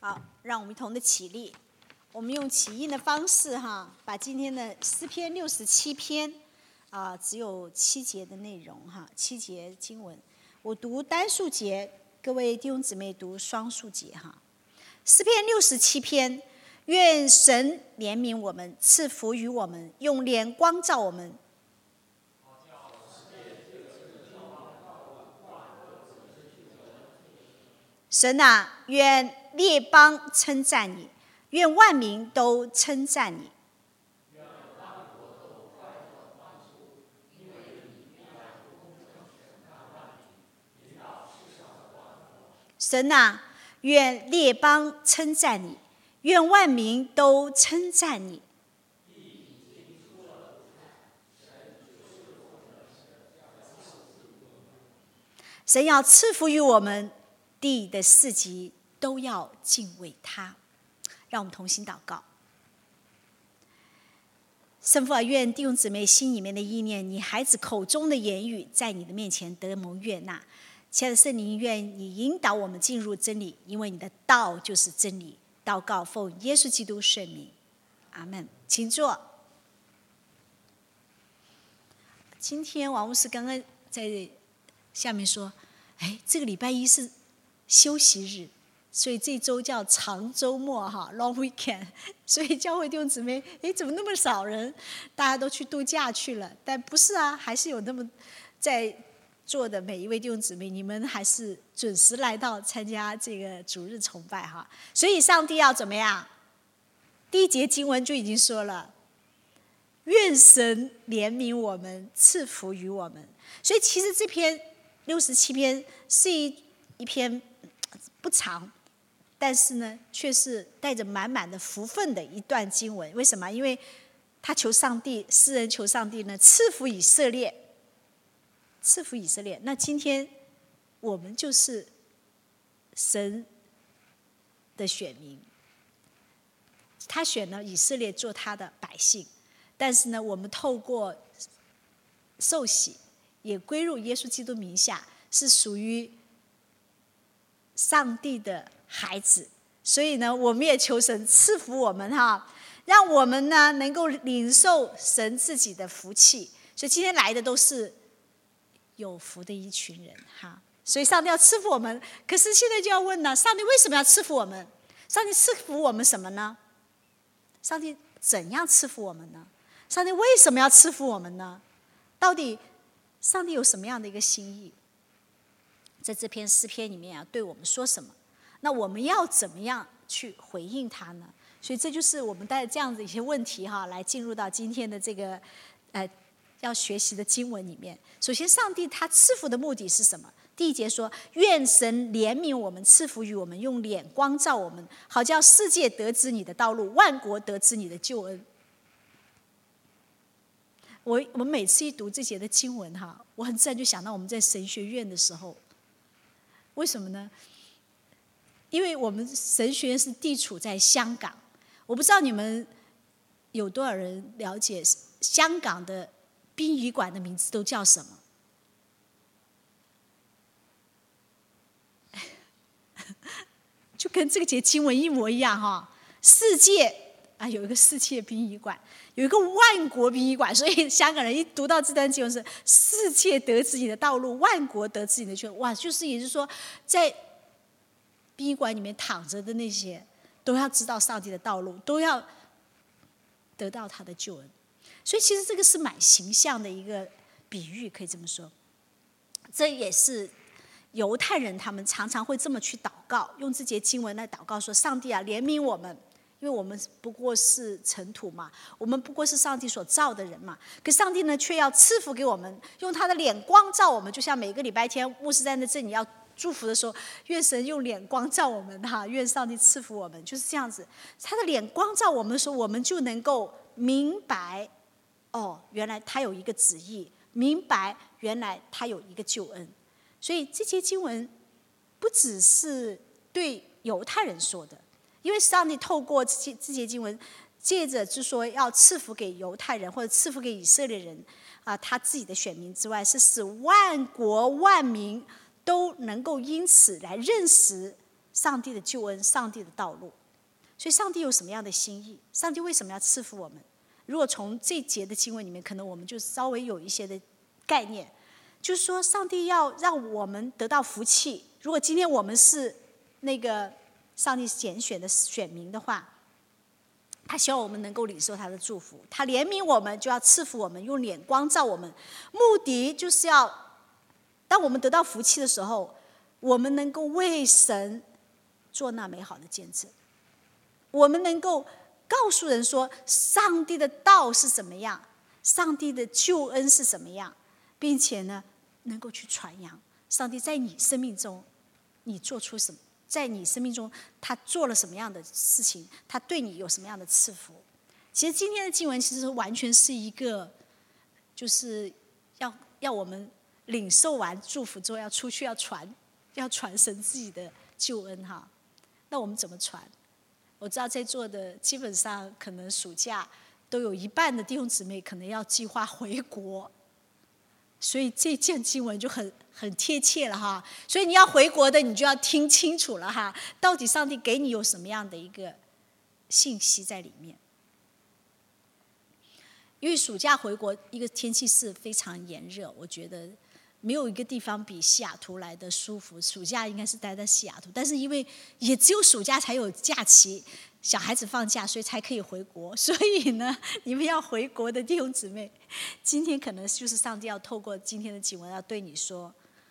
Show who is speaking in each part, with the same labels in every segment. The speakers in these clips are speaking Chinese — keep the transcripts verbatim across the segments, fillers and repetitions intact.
Speaker 1: 好，让我们一同的起立。我们用起印的方式哈，把今天的诗篇六十七篇啊，只有七节的内容哈，七节经文。我读单数节，各位弟兄姊妹读双数节哈。诗篇六十七篇，愿神怜悯我们，赐福于我们，用脸光照我们。神啊，愿列邦称赞你，愿万民都称赞你。神啊，愿列邦称赞你，愿万民都称赞你。神要赐福于我们，地的四极都要敬畏他。让我们同心祷告。圣父啊，愿弟兄姊妹心里面的意念，你孩子口中的言语，在你的面前得蒙悦纳。亲爱的圣灵，愿你引导我们进入真理，因为你的道就是真理。祷告奉耶稣基督圣名，阿们。请坐。今天王牧师刚刚在下面说，哎，这个礼拜一是休息日，所以这周叫长周末哈 ，Long Weekend。所以教会弟兄姊妹，哎，怎么那么少人？大家都去度假去了。但不是啊，还是有那么在座的每一位弟兄姊妹，你们还是准时来到参加这个主日崇拜哈。所以上帝要怎么样？第一节经文就已经说了，愿神怜悯我们，赐福于我们。所以其实这篇六十七篇是一一篇不长，但是呢，却是带着满满的福分的一段经文。为什么？因为他求上帝，诗人求上帝呢，赐福以色列。赐福以色列，那今天我们就是神的选民，他选了以色列做他的百姓，但是呢，我们透过受洗，也归入耶稣基督名下，是属于上帝的孩子，所以呢，我们也求神赐福我们哈，让我们呢能够领受神自己的福气。所以今天来的都是有福的一群人哈，所以上帝要赐福我们。可是现在就要问了，上帝为什么要赐福我们？上帝赐福我们什么呢？上帝怎样赐福我们呢？上帝为什么要赐福我们呢？到底上帝有什么样的一个心意？在这篇诗篇里面啊，对我们说什么？那我们要怎么样去回应他呢？所以这就是我们带着这样的一些问题哈，来进入到今天的这个呃要学习的经文里面。首先，上帝他赐福的目的是什么？第一节说，愿神怜悯我们，赐福于我们，用脸光照我们，好叫世界得知你的道路，万国得知你的救恩。我我们每次一读这节的经文哈，我很自然就想到我们在神学院的时候。为什么呢？因为我们神学院是地处在香港，我不知道你们有多少人了解香港的殡仪馆的名字都叫什么？就跟这个节经文一模一样哈。世界啊，有一个世界殡仪馆，有一个万国殡仪馆，所以香港人一读到这段经文是“世界得知你的道路，万国得知你的救恩”。哇，就是也就是说，在殡仪馆里面躺着的那些，都要知道上帝的道路，都要得到他的救恩。所以其实这个是蛮形象的一个比喻，可以这么说。这也是犹太人他们常常会这么去祷告，用这节经文来祷告说：上帝啊，怜悯我们，因为我们不过是尘土嘛，我们不过是上帝所造的人嘛。可上帝呢，却要赐福给我们，用他的脸光照我们。就像每个礼拜天牧师在那这里要祝福的时候，愿神用脸光照我们哈，愿上帝赐福我们，就是这样子。他的脸光照我们的时候，我们就能够明白。哦，原来他有一个旨意，明白原来他有一个救恩。所以这节经文不只是对犹太人说的，因为上帝透过这节经文，借着就说要赐福给犹太人或者赐福给以色列人啊，他自己的选民之外，是使万国万民都能够因此来认识上帝的救恩，上帝的道路。所以上帝有什么样的心意？上帝为什么要赐福我们？如果从这节的经文里面，可能我们就稍微有一些的概念，就是说上帝要让我们得到福气。如果今天我们是那个上帝拣选的选民的话，他希望我们能够领受他的祝福，他怜悯我们，就要赐福我们，用脸光照我们，目的就是要当我们得到福气的时候，我们能够为神做那美好的见证，我们能够告诉人说上帝的道是怎么样，上帝的救恩是怎么样，并且呢能够去传扬上帝在你生命中你做出什么，在你生命中他做了什么样的事情，他对你有什么样的赐福。其实今天的经文其实完全是一个就是要要我们领受完祝福之后要出去要传要传神自己的救恩哈。那我们怎么传？我知道在座的基本上可能暑假都有一半的弟兄姊妹可能要计划回国，所以这件经文就很很贴切了哈。所以你要回国的，你就要听清楚了哈，到底上帝给你有什么样的一个信息在里面。因为暑假回国，一个天气是非常炎热，我觉得没有一个地方比西雅图来的舒服。暑假应该是待在西雅图，但是因为也只有暑假才有假期，小孩子放假，所以才可以回国。所以呢，你们要回国的弟兄姊妹，今天可能就是上帝要透过今天的经文要对你说，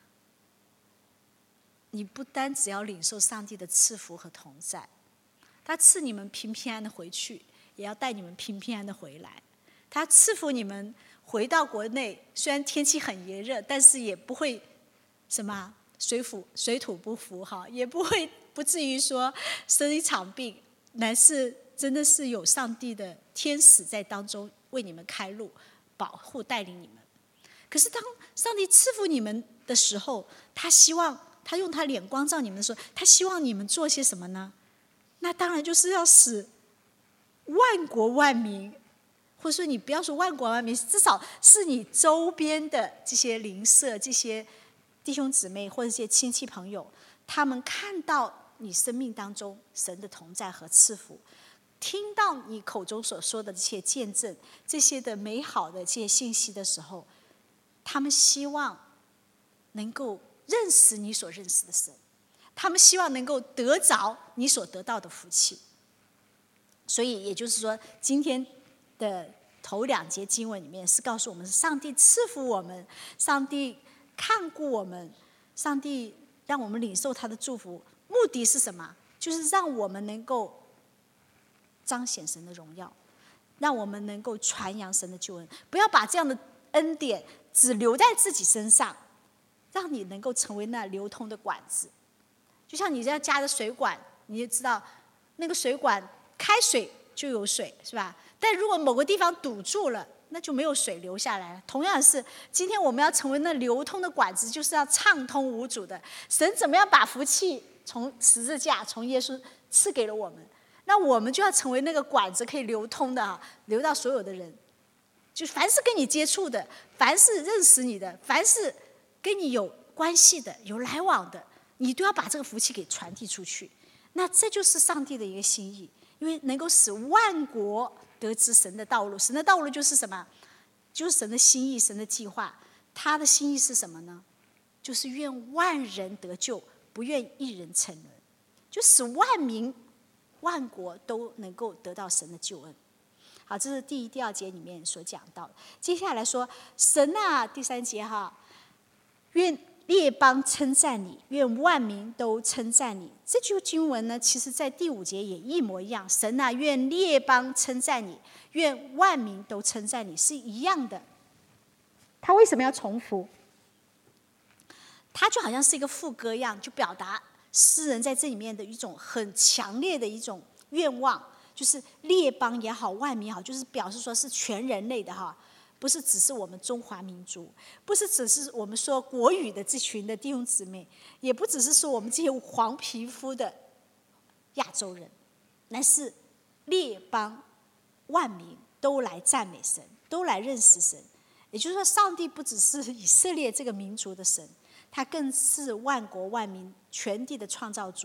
Speaker 1: 你不单只要领受上帝的赐福和同在，他赐你们平平安的回去，也要带你们平平安的回来。他赐福你们回到国内，虽然天气很炎热，但是也不会什么水土水土不服哈，也不会不至于说生一场病，乃是真的是有上帝的天使在当中为你们开路，保护带领你们。可是当上帝赐福你们的时候，他希望他用他脸光照你们的时候，他希望你们做些什么呢？那当然就是要使万国万民，或者说你不要说万国万民，至少是你周边的这些邻舍、这些弟兄姊妹或者这些亲戚朋友，他们看到你生命当中神的同在和赐福，听到你口中所说的这些见证、这些的美好的这些信息的时候，他们希望能够认识你所认识的神，他们希望能够得着你所得到的福气。所以也就是说，今天的头两节经文里面是告诉我们，上帝赐福我们，上帝看顾我们，上帝让我们领受他的祝福，目的是什么？就是让我们能够彰显神的荣耀，让我们能够传扬神的救恩，不要把这样的恩典只留在自己身上，让你能够成为那流通的管子。就像你这样加的水管，你也知道那个水管开水就有水，是吧？但如果某个地方堵住了，那就没有水流下来了。同样是，今天我们要成为那流通的管子，就是要畅通无阻的。神怎么样把福气从十字架、从耶稣赐给了我们，那我们就要成为那个管子，可以流通的啊，流到所有的人。就凡是跟你接触的，凡是认识你的，凡是跟你有关系的、有来往的，你都要把这个福气给传递出去。那这就是上帝的一个心意，因为能够使万国得知神的道路。神的道路就是什么？就是神的心意，神的计划。他的心意是什么呢？就是愿万人得救，不愿一人沉沦，就使万民万国都能够得到神的救恩。好，这是第一、第二节里面所讲到的。接下来说，神啊，第三节哈，愿列邦称赞你，愿万民都称赞你。这句经文呢，其实在第五节也一模一样。神啊，愿列邦称赞你，愿万民都称赞你，是一样的。他为什么要重复？他就好像是一个副歌一样，就表达诗人在这里面的一种很强烈的一种愿望，就是列邦也好，万民也好，就是表示说是全人类的哈。不是只是我们中华民族，不是只是我们说国语的这群的弟兄姊妹，也不只是说我们这些黄皮肤的亚洲人，乃是列邦万民都来赞美神，都来认识神。也就是说，上帝不只是以色列这个民族的神，他更是万国万民全地的创造主，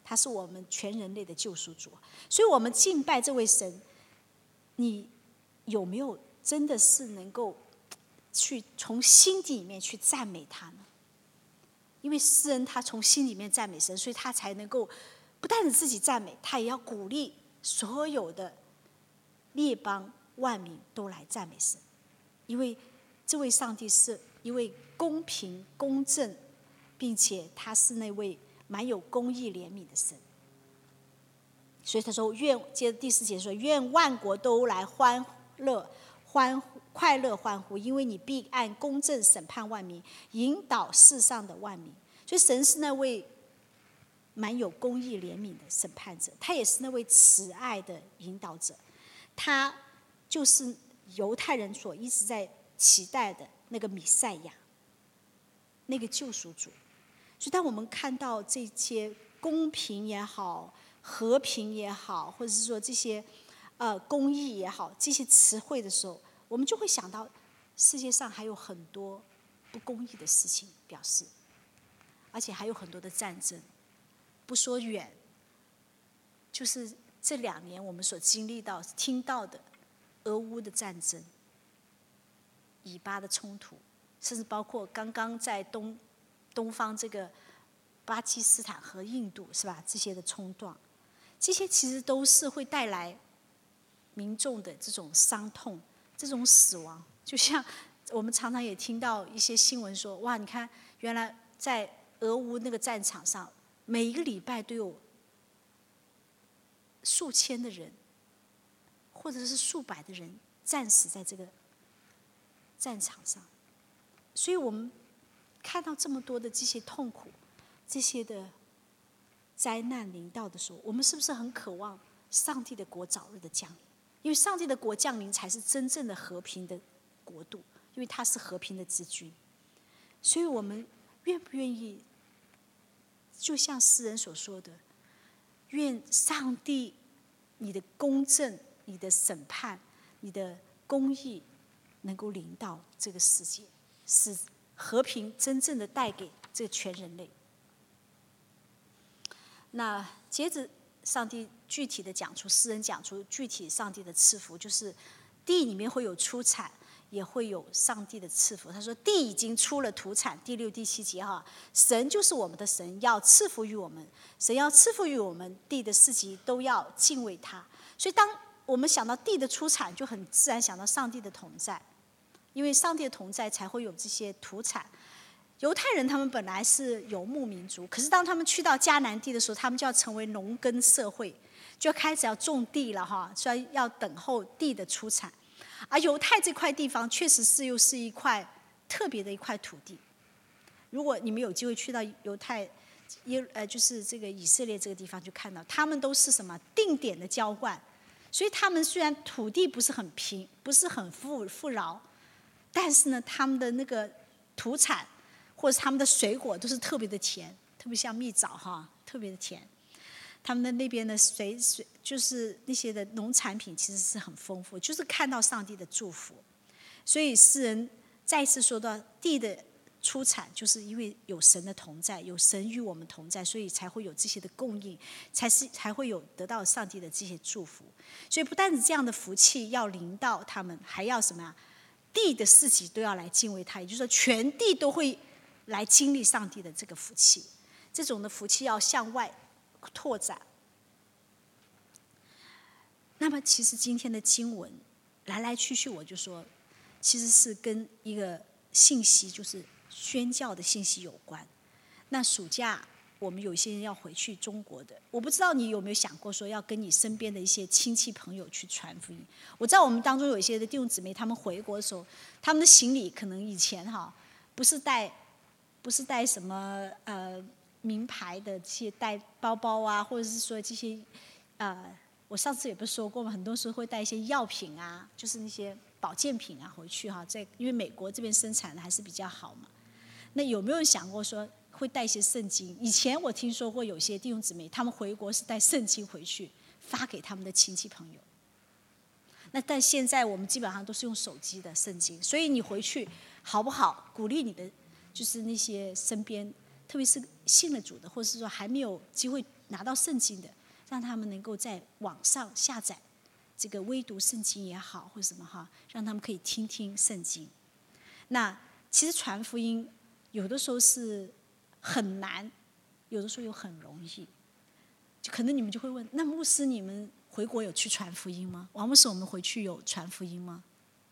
Speaker 1: 他是我们全人类的救赎主。所以我们敬拜这位神，你有没有真的是能够去从心底里面去赞美他呢？因为诗人他从心里面赞美神，所以他才能够不但是自己赞美，他也要鼓励所有的列邦万民都来赞美神。因为这位上帝是一位公平公正，并且他是那位蛮有公义怜悯的神。所以他说，愿接着第四节说，愿万国都来欢乐欢呼快乐欢呼，因为你必按公正审判万民，引导世上的万民。所以神是那位蛮有公义怜悯的审判者，他也是那位慈爱的引导者，他就是犹太人所一直在期待的那个弥赛亚，那个救赎主。所以当我们看到这些公平也好，和平也好，或者是说这些呃公义也好，这些词汇的时候，我们就会想到世界上还有很多不公义的事情表示，而且还有很多的战争。不说远，就是这两年我们所经历到、听到的俄乌的战争、以巴的冲突，甚至包括刚刚在东东方这个巴基斯坦和印度，是吧？这些的冲撞，这些其实都是会带来民众的这种伤痛、这种死亡。就像我们常常也听到一些新闻说，哇，你看，原来在俄乌那个战场上，每一个礼拜都有数千的人，或者是数百的人战死在这个战场上。所以我们看到这么多的这些痛苦、这些的灾难临到的时候，我们是不是很渴望上帝的国早日的降临？因为上帝的国降临才是真正的和平的国度，因为他是和平的之君。所以我们愿不愿意就像诗人所说的，愿上帝你的公正、你的审判、你的公义能够临到这个世界，使和平真正的带给这个全人类。那接着上帝具体的讲出，诗人讲出具体上帝的赐福，就是地里面会有出产，也会有上帝的赐福。他说地已经出了土产，第六第七节哈，神就是我们的神，要赐福于我们，神要赐福于我们，地的四极都要敬畏他。所以当我们想到地的出产，就很自然想到上帝的同在，因为上帝的同在才会有这些土产。犹太人他们本来是游牧民族，可是当他们去到迦南地的时候，他们就要成为农耕社会，就开始要种地了哈，所以要等候地的出产。而犹太这块地方确实是又是一块特别的一块土地。如果你们有机会去到犹太耶呃就是这个以色列这个地方，就看到他们都是什么定点的浇灌，所以他们虽然土地不是很平，不是很富富饶，但是呢，他们的那个土产或者他们的水果都是特别的甜，特别像蜜枣哈，特别的甜。他们的那边的水水就是那些的农产品其实是很丰富，就是看到上帝的祝福。所以诗人再次说到地的出产，就是因为有神的同在，有神与我们同在，所以才会有这些的供应，才是才会有得到上帝的这些祝福。所以不但是这样的福气要临到他们，还要什么呀？地的四极都要来敬畏他，也就是说全地都会来经历上帝的这个福气。这种的福气要向外拓展。那么其实今天的经文来来去去，我就说其实是跟一个信息，就是宣教的信息有关。那暑假我们有些人要回去中国的，我不知道你有没有想过说要跟你身边的一些亲戚朋友去传福音。我知道我们当中有一些的弟兄姊妹，他们回国的时候，他们的行李可能以前哈不是带不是带什么呃名牌的这些带包包啊，或者是说这些呃，我上次也不是说过嘛，很多时候会带一些药品啊，就是那些保健品啊回去哈，在因为美国这边生产的还是比较好嘛。那有没有人想过说会带一些圣经？以前我听说过有些弟兄姊妹他们回国是带圣经回去发给他们的亲戚朋友。那但现在我们基本上都是用手机的圣经，所以你回去好不好？鼓励你的就是那些身边特别是信了主的，或者是说还没有机会拿到圣经的，让他们能够在网上下载这个微读圣经也好，或者什么哈，让他们可以听听圣经。那其实传福音有的时候是很难，有的时候又很容易。就可能你们就会问，那牧师你们回国有去传福音吗？王牧师我们回去有传福音吗？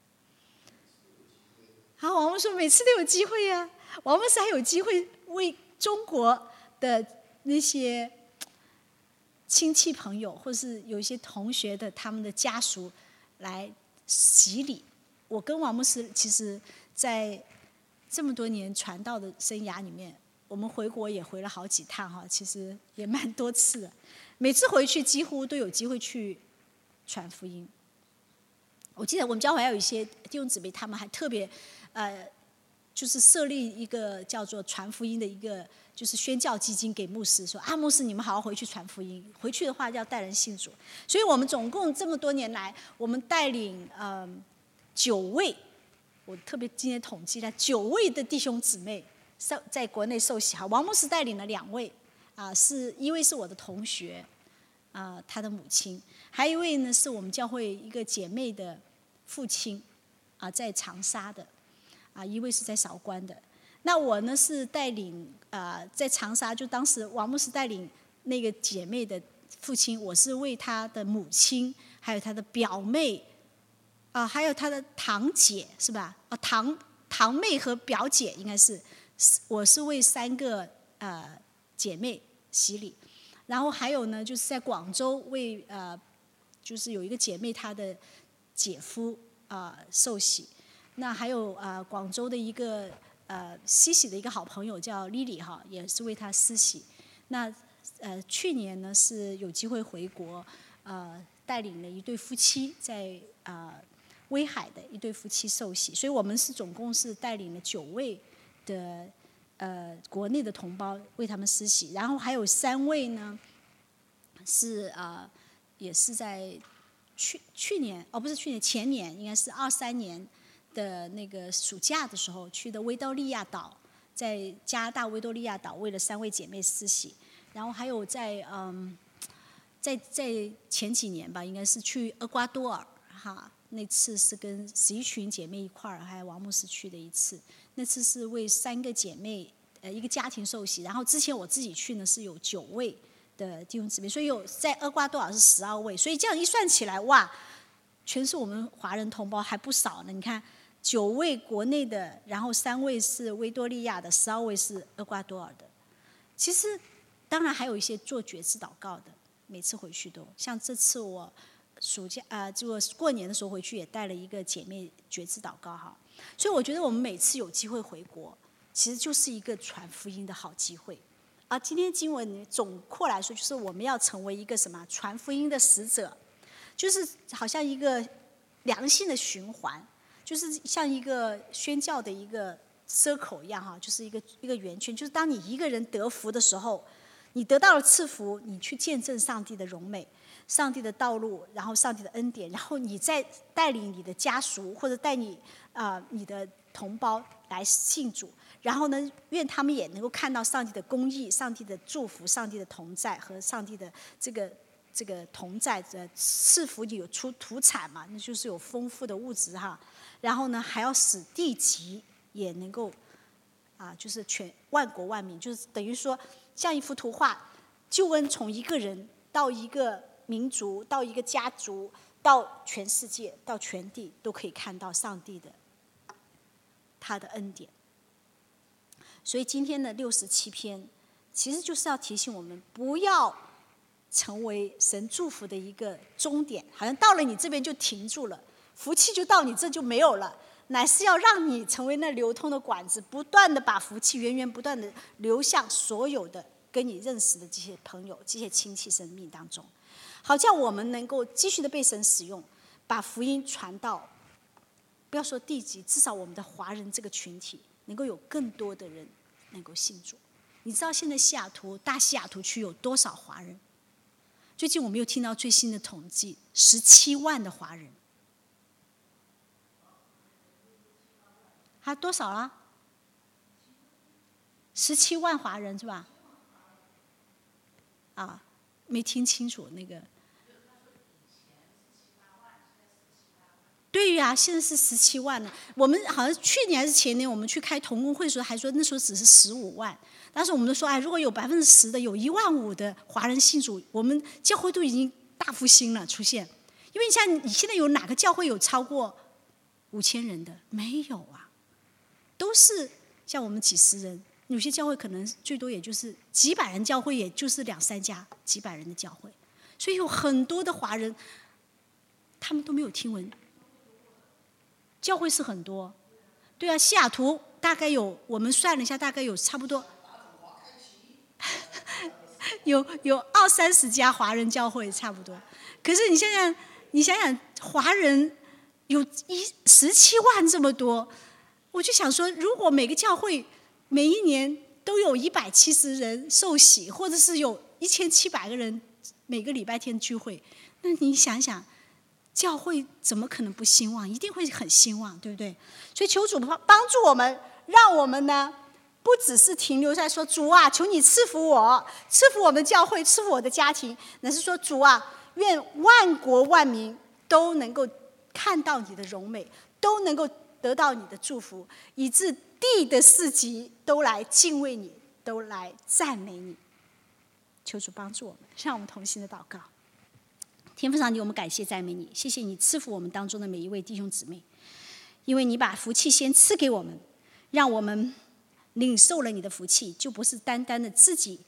Speaker 1: 好，王牧师每次都有机会呀、啊。王牧师还有机会为中国的那些亲戚朋友，或是有一些同学的他们的家属来洗礼。我跟王牧师其实在这么多年传道的生涯里面，我们回国也回了好几趟哈，其实也蛮多次的。每次回去几乎都有机会去传福音。我记得我们教会还有一些弟兄姊妹，他们还特别呃，就是设立一个叫做传福音的一个就是宣教基金给牧师，说啊牧师你们好好回去传福音，回去的话要带人信主。所以我们总共这么多年来，我们带领呃九位，我特别今天统计了九位的弟兄姊妹受在国内受洗。好，王牧师带领了两位，啊、呃，是一位是我的同学，啊、呃，他的母亲，还有一位呢是我们教会一个姐妹的父亲，啊、呃，在长沙的，啊、呃，一位是在韶关的。那我呢是带领啊、呃，在长沙，就当时王牧师带领那个姐妹的父亲，我是为他的母亲，还有他的表妹，啊、呃，还有他的堂姐，是吧？啊、呃，堂堂妹和表姐应该是，我是为三个呃姐妹洗礼。然后还有呢，就是在广州为呃，就是有一个姐妹她的姐夫啊、呃、受洗。那还有呃广州的一个呃西洗的一个好朋友叫 Lily 哈，也是为她施洗。那呃去年呢是有机会回国，呃带领了一对夫妻在呃威海的一对夫妻受洗，所以我们是总共是带领了九位的。呃，国内的同胞为他们施洗，然后还有三位呢，是呃，也是在去去年哦，不是去年，前年应该是二三年的那个暑假的时候去的维多利亚岛，在加拿大维多利亚岛为了三位姐妹施洗，然后还有在嗯，在在前几年吧，应该是去厄瓜多尔哈。那次是跟十一群姐妹一块儿，还有王牧师去的一次。那次是为三个姐妹，呃，一个家庭受洗。然后之前我自己去呢是有九位的弟兄姊妹，所以有在厄瓜多尔是十二位。所以这样一算起来，哇，全是我们华人同胞，还不少呢。你看，九位国内的，然后三位是维多利亚的，十二位是厄瓜多尔的。其实，当然还有一些做觉知祷告的，每次回去都像这次我。暑假啊、呃，就过年的时候回去也带了一个姐妹觉知祷告哈，所以我觉得我们每次有机会回国，其实就是一个传福音的好机会。啊，今天经文总括来说，就是我们要成为一个什么传福音的使者，就是好像一个良性的循环，就是像一个宣教的一个 circle 一样哈，就是一个一个圆圈，就是当你一个人得福的时候，你得到了赐福，你去见证上帝的荣美。上帝的道路，然后上帝的恩典，然后你再带领你的家属或者带你啊、呃、你的同胞来信主，然后呢，愿他们也能够看到上帝的公义、上帝的祝福、上帝的同在和上帝的这个这个同在的赐福你有出土产嘛，那就是有丰富的物质哈。然后呢，还要使地级也能够啊，就是全万国万民，就是等于说像一幅图画，救恩从一个人到一个。民族到一个家族，到全世界，到全地，都可以看到上帝的他的恩典。所以今天的六十七篇，其实就是要提醒我们，不要成为神祝福的一个终点，好像到了你这边就停住了，福气就到你这就没有了，乃是要让你成为那流通的管子，不断的把福气源源不断的流向所有的跟你认识的这些朋友、这些亲戚生命当中。好叫我们能够继续的被神使用，把福音传到，不要说地级，至少我们的华人这个群体能够有更多的人能够信主。你知道现在西雅图大西雅图区有多少华人？最近我们又听到最新的统计，十七万的华人。还多少了？ 十七万华人是吧？啊，没听清楚那个。对呀、啊，现在是十七万了。我们好像去年还是前年，我们去开同工会的时候，还说那时候只是十五万。当时我们都说，哎，如果有百分之十的，有一万五的华人信主，我们教会都已经大复兴了出现。因为像你现在有哪个教会有超过五千人的？没有啊，都是像我们几十人。有些教会可能最多也就是几百人，教会也就是两三家几百人的教会，所以有很多的华人，他们都没有听闻。教会是很多，对啊，西雅图大概有，我们算了一下，大概有差不多有有二三十家华人教会差不多。可是你想想，你想想，华人有一十七万这么多，我就想说，如果每个教会每一年都有一百七十人受洗，或者是有一千七百个人每个礼拜天聚会，那你想想。教会怎么可能不兴旺？一定会很兴旺，对不对？所以求主帮助我们，让我们呢，不只是停留在说主啊，求你赐福我，赐福我们教会，赐福我的家庭，乃是说主啊，愿万国万民都能够看到你的荣美，都能够得到你的祝福，以致地的四极都来敬畏你，都来赞美你。求主帮助我们，让我们同心的祷告。天父上帝，我们感谢赞美你，谢谢你赐福我们当中的每一位弟兄姊妹，因为你把福气先赐给我们，让我们领受了你的福气，就不是单单的自己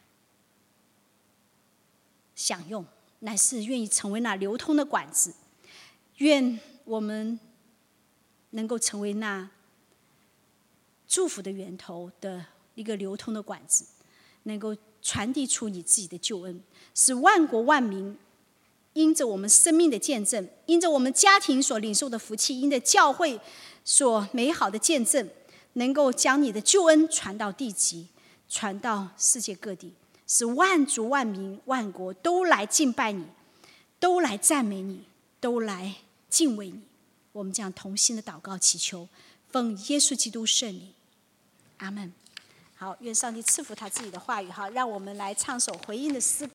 Speaker 1: 享用，乃是愿意成为那流通的管子。愿我们能够成为那祝福的源头的一个流通的管子，能够传递出你自己的救恩，使万国万民因着我们生命的见证，因着我们家庭所领受的福气，因着教会所美好的见证，能够将你的救恩传到地极，传到世界各地，使万族万民万国都来敬拜你，都来赞美你，都来敬畏你。我们将同心的祷告祈求，奉耶稣基督圣名，阿们。好，愿上帝赐福他自己的话语，好，让我们来唱首回应的诗歌。